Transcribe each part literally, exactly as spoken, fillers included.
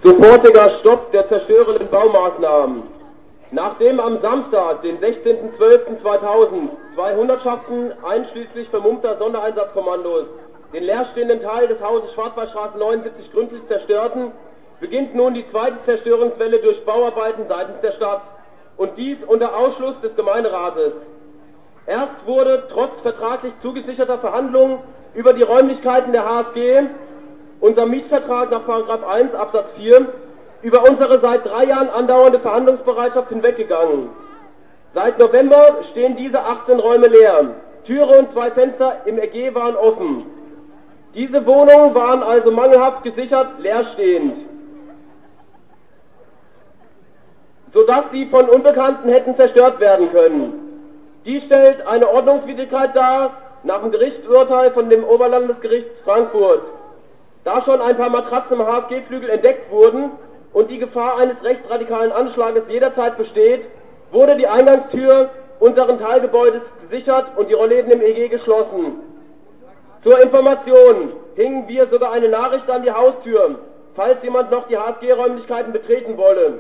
Sofortiger Stopp der zerstörenden Baumaßnahmen. Nachdem am Samstag, den sechzehnten zwölften zweitausend, zwei Hundertschaften einschließlich vermummter Sondereinsatzkommandos den leerstehenden Teil des Hauses Schwarzwaldstraße neunundsiebzig gründlich zerstörten, beginnt nun die zweite Zerstörungswelle durch Bauarbeiten seitens der Stadt, und dies unter Ausschluss des Gemeinderates. Erst wurde trotz vertraglich zugesicherter Verhandlungen über die Räumlichkeiten der H F G unser Mietvertrag nach Paragraph eins Absatz vier über unsere seit drei Jahren andauernde Verhandlungsbereitschaft hinweggegangen. Seit November stehen diese achtzehn Räume leer. Türe und zwei Fenster im E G waren offen. Diese Wohnungen waren also mangelhaft gesichert leerstehend, sodass sie von Unbekannten hätten zerstört werden können. Dies stellt eine Ordnungswidrigkeit dar, nach dem Gerichtsurteil von dem Oberlandesgericht Frankfurt. Da schon ein paar Matratzen im H F G-Flügel entdeckt wurden und die Gefahr eines rechtsradikalen Anschlages jederzeit besteht, wurde die Eingangstür unseren Teilgebäudes gesichert und die Rollläden im E G geschlossen. Zur Information hingen wir sogar eine Nachricht an die Haustür, falls jemand noch die H F G-Räumlichkeiten betreten wolle.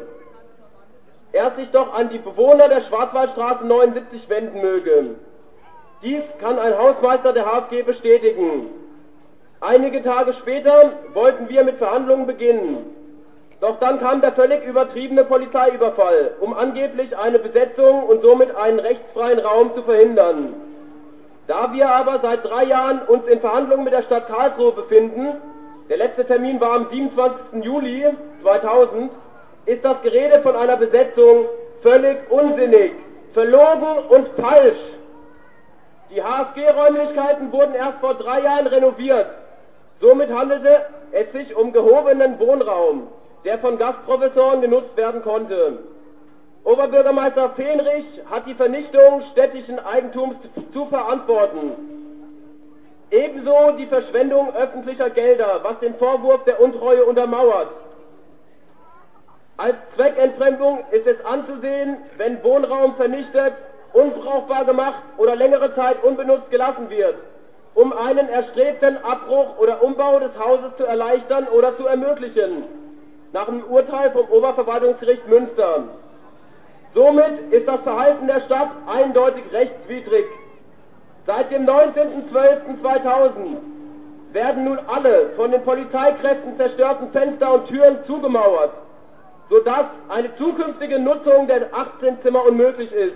Er sich doch an die Bewohner der Schwarzwaldstraße neunundsiebzig wenden möge. Dies kann ein Hausmeister der H F G bestätigen. Einige Tage später wollten wir mit Verhandlungen beginnen. Doch dann kam der völlig übertriebene Polizeiüberfall, um angeblich eine Besetzung und somit einen rechtsfreien Raum zu verhindern. Da wir aber seit drei Jahren uns in Verhandlungen mit der Stadt Karlsruhe befinden, der letzte Termin war am siebenundzwanzigsten Juli zweitausend, ist das Gerede von einer Besetzung völlig unsinnig, verlogen und falsch. Die H F G-Räumlichkeiten wurden erst vor drei Jahren renoviert. Somit handelte es sich um gehobenen Wohnraum, der von Gastprofessoren genutzt werden konnte. Oberbürgermeister Fenrich hat die Vernichtung städtischen Eigentums zu verantworten. Ebenso die Verschwendung öffentlicher Gelder, was den Vorwurf der Untreue untermauert. Als Zweckentfremdung ist es anzusehen, wenn Wohnraum vernichtet, unbrauchbar gemacht oder längere Zeit unbenutzt gelassen wird, um einen erstrebten Abbruch oder Umbau des Hauses zu erleichtern oder zu ermöglichen, nach dem Urteil vom Oberverwaltungsgericht Münster. Somit ist das Verhalten der Stadt eindeutig rechtswidrig. Seit dem neunzehnten zwölften zweitausend werden nun alle von den Polizeikräften zerstörten Fenster und Türen zugemauert, sodass eine zukünftige Nutzung der achtzehn Zimmer unmöglich ist.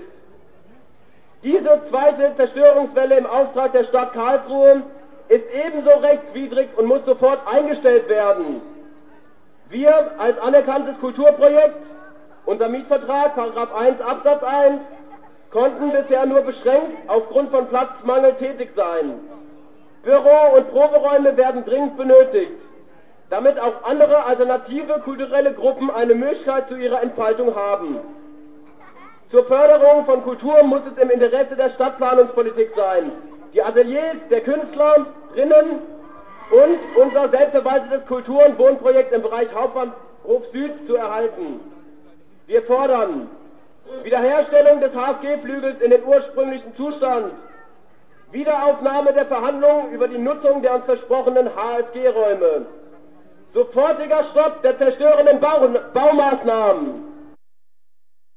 Diese zweite Zerstörungswelle im Auftrag der Stadt Karlsruhe ist ebenso rechtswidrig und muss sofort eingestellt werden. Wir als anerkanntes Kulturprojekt, unser Mietvertrag, Paragraph eins Absatz eins, konnten bisher nur beschränkt aufgrund von Platzmangel tätig sein. Büro- und Proberäume werden dringend benötigt, damit auch andere alternative kulturelle Gruppen eine Möglichkeit zu ihrer Entfaltung haben. Zur Förderung von Kultur muss es im Interesse der Stadtplanungspolitik sein, die Ateliers der Künstlerinnen und unser selbstverwaltetes Kultur- und Wohnprojekt im Bereich Hauptbahnhof Süd zu erhalten. Wir fordern Wiederherstellung des H F G-Flügels in den ursprünglichen Zustand, Wiederaufnahme der Verhandlungen über die Nutzung der uns versprochenen H F G-Räume, sofortiger Stopp der zerstörenden Bau- Baumaßnahmen,